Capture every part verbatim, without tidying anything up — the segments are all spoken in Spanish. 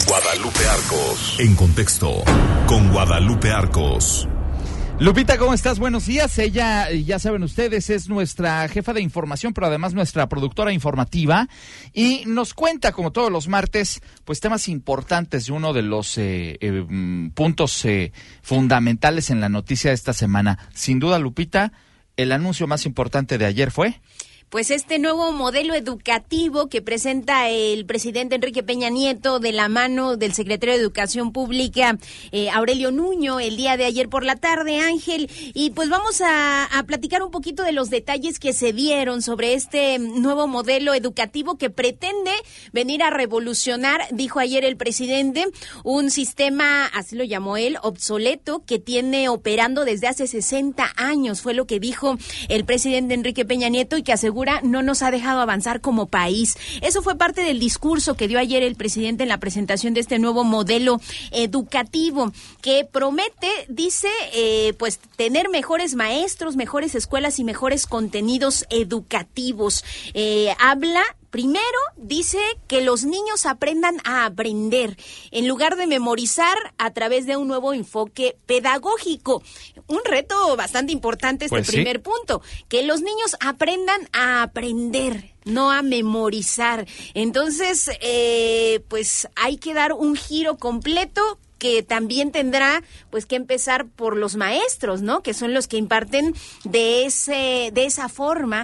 Guadalupe Arcos. En contexto, con Guadalupe Arcos. Lupita, ¿cómo estás? Buenos días. Ella, ya saben ustedes, es nuestra jefa de información, pero además nuestra productora informativa, y nos cuenta, como todos los martes, pues temas importantes de uno de los eh, eh, puntos eh, fundamentales en la noticia de esta semana. Sin duda, Lupita, el anuncio más importante de ayer fue... Pues este nuevo modelo educativo que presenta el presidente Enrique Peña Nieto de la mano del secretario de Educación Pública, eh, Aurelio Nuño, el día de ayer por la tarde, Ángel. Y pues vamos a, a platicar un poquito de los detalles que se dieron sobre este nuevo modelo educativo que pretende venir a revolucionar, dijo ayer el presidente, un sistema, así lo llamó él, obsoleto, que tiene operando desde hace sesenta años, fue lo que dijo el presidente Enrique Peña Nieto, y que aseguró no nos ha dejado avanzar como país. Eso fue parte del discurso que dio ayer el presidente en la presentación de este nuevo modelo educativo, que promete, dice, eh, pues tener mejores maestros, mejores escuelas y mejores contenidos educativos. Eh, habla... Primero, dice que los niños aprendan a aprender, en lugar de memorizar, a través de un nuevo enfoque pedagógico. Un reto bastante importante este pues primer sí. punto, que los niños aprendan a aprender, no a memorizar. Entonces, eh, pues hay que dar un giro completo, que también tendrá pues que empezar por los maestros, ¿no? Que son los que imparten de ese de esa forma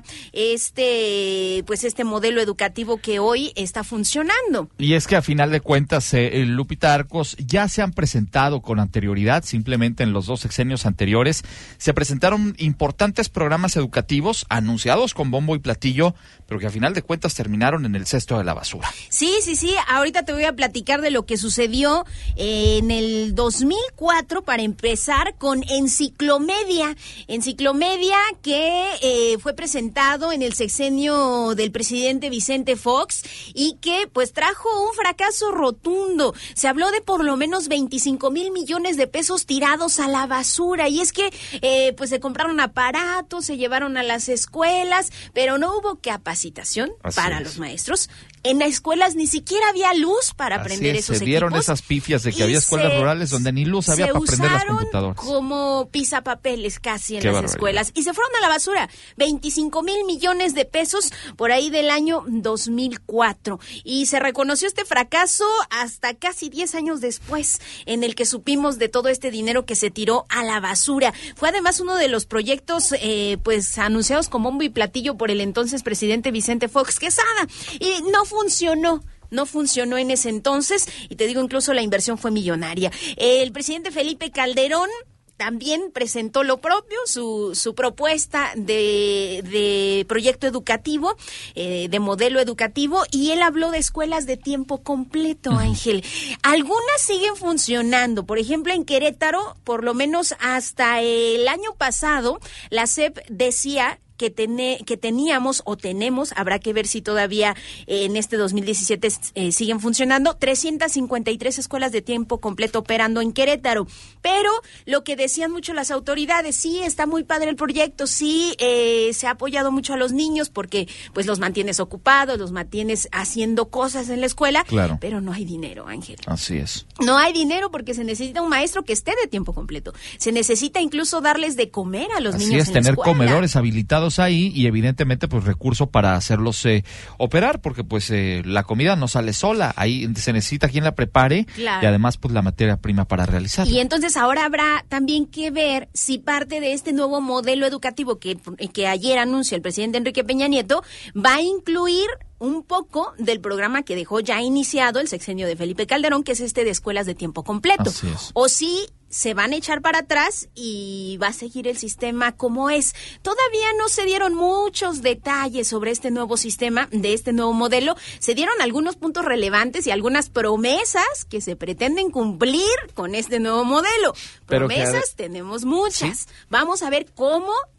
este pues este modelo educativo que hoy está funcionando. Y es que a final de cuentas, eh, Lupita Arcos, ya se han presentado con anterioridad, simplemente en los dos sexenios anteriores, se presentaron importantes programas educativos anunciados con bombo y platillo, pero que a final de cuentas terminaron en el cesto de la basura. Sí, sí, sí, ahorita te voy a platicar de lo que sucedió eh, en el dos mil cuatro, para empezar, con Enciclomedia. Enciclomedia que eh, fue presentado en el sexenio del presidente Vicente Fox y que pues trajo un fracaso rotundo. Se habló de por lo menos veinticinco mil millones de pesos tirados a la basura, y es que eh, pues se compraron aparatos, se llevaron a las escuelas, pero no hubo capacitación Así para es. los maestros. En las escuelas ni siquiera había luz para Así aprender es, esos se dieron equipos. esas pifias de que había escuelas se, rurales donde ni luz había para aprender las computadoras. Como pisapapeles casi en Qué las barbaridad. escuelas. Y se fueron a la basura. veinticinco mil millones de pesos por ahí del año dos mil cuatro. Y se reconoció este fracaso hasta casi diez años después, en el que supimos de todo este dinero que se tiró a la basura. Fue además uno de los proyectos eh, pues anunciados con bombo y platillo por el entonces presidente Vicente Fox Quesada. Y no funcionó. No funcionó en ese entonces, y te digo, incluso la inversión fue millonaria. El presidente Felipe Calderón también presentó lo propio, su su propuesta de, de proyecto educativo, eh, de modelo educativo, y él habló de escuelas de tiempo completo, uh-huh. Ángel. Algunas siguen funcionando, por ejemplo, en Querétaro, por lo menos hasta el año pasado, la S E P decía que, tene, que teníamos o tenemos, habrá que ver si todavía eh, en este dos mil diecisiete eh, siguen funcionando, trescientas cincuenta y tres escuelas de tiempo completo operando en Querétaro. Pero lo que decían mucho las autoridades, sí, está muy padre el proyecto, sí, eh, se ha apoyado mucho a los niños porque pues los mantienes ocupados, los mantienes haciendo cosas en la escuela, claro. Pero no hay dinero, Ángel. Así es. No hay dinero porque se necesita un maestro que esté de tiempo completo. Se necesita incluso darles de comer a los Así niños es, en la tener escuela. comedores habilitados ahí y evidentemente pues recurso para hacerlos eh, operar, porque pues eh, la comida no sale sola, ahí se necesita quien la prepare, claro. Y además pues la materia prima para realizarla. Y entonces ahora habrá también que ver si parte de este nuevo modelo educativo que, que ayer anunció el presidente Enrique Peña Nieto va a incluir un poco del programa que dejó ya iniciado el sexenio de Felipe Calderón, que es este de escuelas de tiempo completo. Así es. O si se van a echar para atrás y va a seguir el sistema como es. Todavía no se dieron muchos detalles sobre este nuevo sistema, de este nuevo modelo. Se dieron algunos puntos relevantes y algunas promesas que se pretenden cumplir con este nuevo modelo. Pero promesas que... tenemos muchas. ¿Sí? Vamos a ver cómo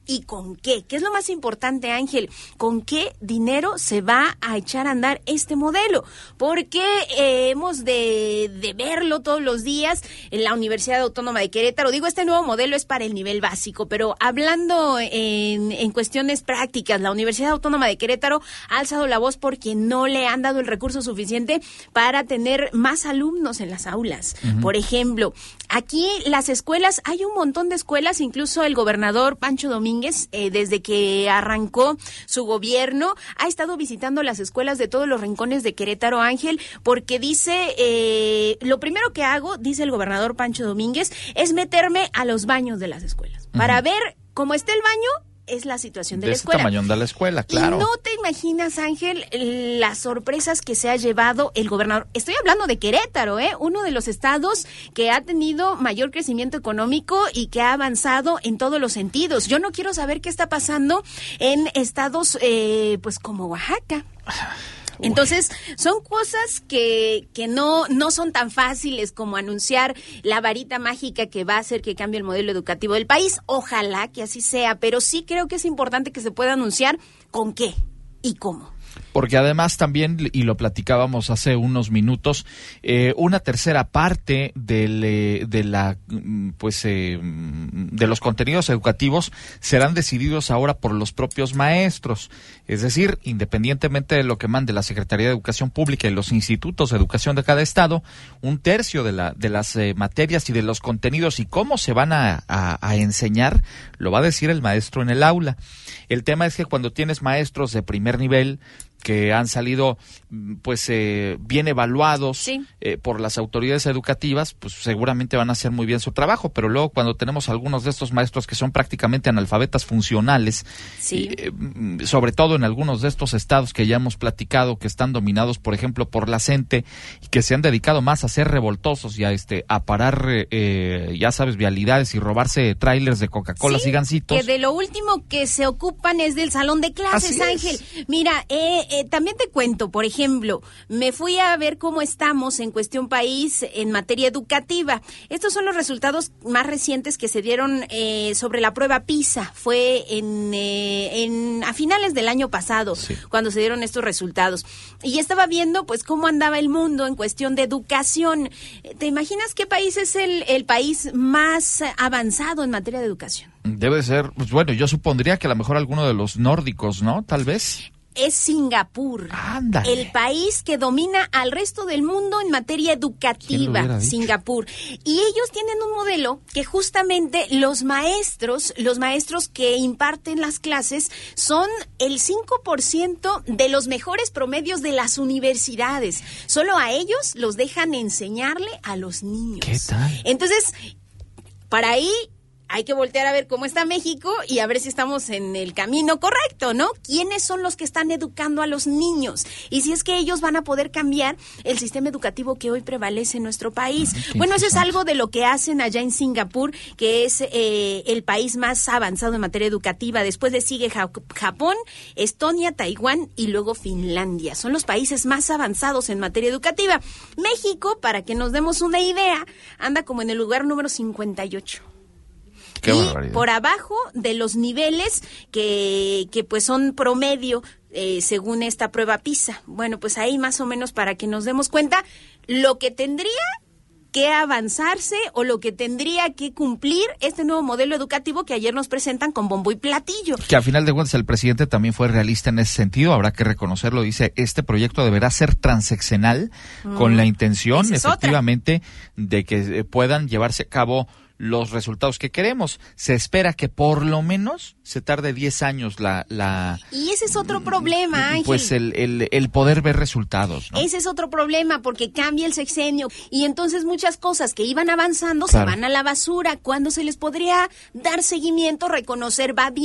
y con qué. ¿Qué es lo más importante, Ángel? ¿Con qué dinero se va a echar a andar este modelo? Porque eh, hemos de, de verlo todos los días en la Universidad Autónoma de Querétaro. Digo, este nuevo modelo es para el nivel básico, pero hablando en, en cuestiones prácticas, la Universidad Autónoma de Querétaro ha alzado la voz porque no le han dado el recurso suficiente para tener más alumnos en las aulas. Uh-huh. Por ejemplo, aquí las escuelas, hay un montón de escuelas, incluso el gobernador Pancho Domínguez, Eh, desde que arrancó su gobierno, ha estado visitando las escuelas de todos los rincones de Querétaro, Ángel, porque dice, eh, lo primero que hago, dice el gobernador Pancho Domínguez, es meterme a los baños de las escuelas, uh-huh. para ver cómo está el baño, es la situación de, de la escuela. De este tamaño de la escuela, claro. Y no te imaginas, Ángel, las sorpresas que se ha llevado el gobernador. Estoy hablando de Querétaro, ¿eh? Uno de los estados que ha tenido mayor crecimiento económico y que ha avanzado en todos los sentidos. Yo no quiero saber qué está pasando en estados, eh, pues, como Oaxaca. Entonces, son cosas que, que no, no son tan fáciles como anunciar la varita mágica que va a hacer que cambie el modelo educativo del país. Ojalá que así sea, pero sí creo que es importante que se pueda anunciar con qué y cómo. Porque además también, y lo platicábamos hace unos minutos, eh, una tercera parte del, eh, de la pues eh, de los contenidos educativos serán decididos ahora por los propios maestros. Es decir, independientemente de lo que mande la Secretaría de Educación Pública y los institutos de educación de cada estado, un tercio de la de las eh, materias y de los contenidos y cómo se van a, a, a enseñar, lo va a decir el maestro en el aula. El tema es que cuando tienes maestros de primer nivel que han salido pues eh, bien evaluados sí. eh, por las autoridades educativas, pues seguramente van a hacer muy bien su trabajo, pero luego cuando tenemos algunos de estos maestros que son prácticamente analfabetas funcionales, sí. eh, sobre todo en algunos de estos estados que ya hemos platicado, que están dominados, por ejemplo, por la CENTE, y que se han dedicado más a ser revoltosos y a este a parar, eh, ya sabes, vialidades y robarse trailers de Coca-Cola sí, y gancitos. Que de lo último que se ocupan es del salón de clases, Ángel. Mira, eh, Eh, también te cuento, por ejemplo, me fui a ver cómo estamos en Cuestión País en materia educativa. Estos son los resultados más recientes que se dieron eh, sobre la prueba PISA. Fue en, eh, en a finales del año pasado sí. cuando se dieron estos resultados. Y estaba viendo pues cómo andaba el mundo en cuestión de educación. ¿Te imaginas qué país es el, el país más avanzado en materia de educación? Debe ser, pues bueno, yo supondría que a lo mejor alguno de los nórdicos, ¿no? Tal vez. Es Singapur, Ándale. El país que domina al resto del mundo en materia educativa, Singapur. Y ellos tienen un modelo que justamente los maestros, los maestros que imparten las clases son el cinco por ciento de los mejores promedios de las universidades. Solo a ellos los dejan enseñarle a los niños. ¿Qué tal? Entonces, para ahí hay que voltear a ver cómo está México y a ver si estamos en el camino correcto, ¿no? ¿Quiénes son los que están educando a los niños? Y si es que ellos van a poder cambiar el sistema educativo que hoy prevalece en nuestro país. Bueno, eso es algo de lo que hacen allá en Singapur, que es eh, el país más avanzado en materia educativa. Después le sigue ja- Japón, Estonia, Taiwán y luego Finlandia. Son los países más avanzados en materia educativa. México, para que nos demos una idea, anda como en el lugar número cincuenta y ocho. Qué y barbaridad. Por abajo de los niveles que, que pues son promedio eh, según esta prueba PISA. Bueno, pues ahí más o menos para que nos demos cuenta lo que tendría que avanzarse o lo que tendría que cumplir este nuevo modelo educativo que ayer nos presentan con bombo y platillo. Que al final de cuentas el presidente también fue realista en ese sentido, habrá que reconocerlo, dice, este proyecto deberá ser transeccional mm, con la intención efectivamente de que puedan llevarse a cabo los resultados que queremos. Se espera que por lo menos se tarde diez años la... la y ese es otro problema, Ángel. Pues el, el, el poder ver resultados, ¿no? Ese es otro problema, porque cambia el sexenio y entonces muchas cosas que iban avanzando claro. se van a la basura. ¿Cuándo se les podría dar seguimiento, reconocer, va bien,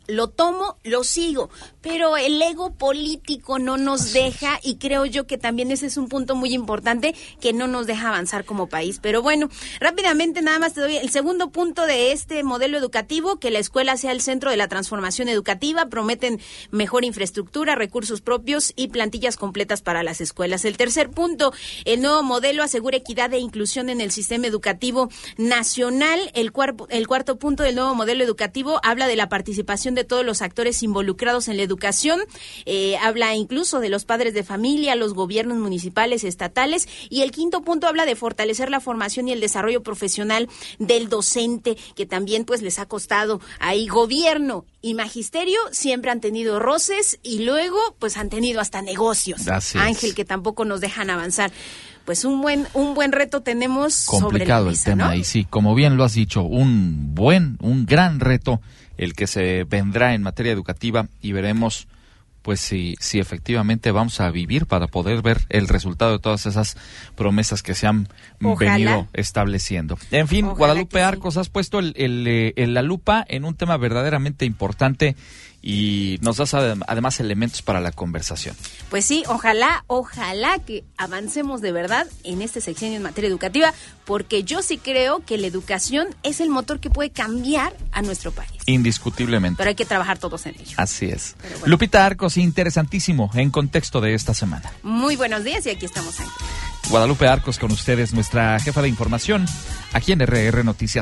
lo tomo, lo sigo, pero el ego político no nos Así deja es. Y creo yo que también ese es un punto muy importante que no nos deja avanzar como país. Pero bueno, rápidamente nada más te doy el segundo punto de este modelo educativo, que la escuela sea el centro de la transformación educativa. Prometen mejor infraestructura, recursos propios y plantillas completas para las escuelas. El tercer punto, el nuevo modelo asegura equidad e inclusión en el sistema educativo nacional. El, cuarto, el cuarto punto del nuevo modelo educativo habla de la participación de todos los actores involucrados en la educación, eh, habla incluso de los padres de familia, los gobiernos municipales, estatales, y el quinto punto habla de fortalecer la formación y el desarrollo profesional del docente, que también pues les ha costado ahí. Gobierno y magisterio siempre han tenido roces y luego pues han tenido hasta negocios, Así Ángel, es. que tampoco nos dejan avanzar. Pues un buen un buen reto tenemos complicado sobre la mesa, el tema, ¿no? Y sí, como bien lo has dicho, un buen, un gran reto el que se vendrá en materia educativa, y veremos pues si, si efectivamente vamos a vivir para poder ver el resultado de todas esas promesas que se han Ojalá. venido estableciendo. En fin, Ojalá Guadalupe sí. Arcos, has puesto el, el, eh, el, la lupa en un tema verdaderamente importante y nos das además elementos para la conversación. Pues sí, ojalá, ojalá que avancemos de verdad en este sexenio en materia educativa, porque yo sí creo que la educación es el motor que puede cambiar a nuestro país. Indiscutiblemente. Pero hay que trabajar todos en ello. Así es. Bueno. Lupita Arcos, interesantísimo en contexto de esta semana. Muy buenos días y aquí estamos, Ángel. Guadalupe Arcos con ustedes, nuestra jefa de información, aquí en R R Noticias.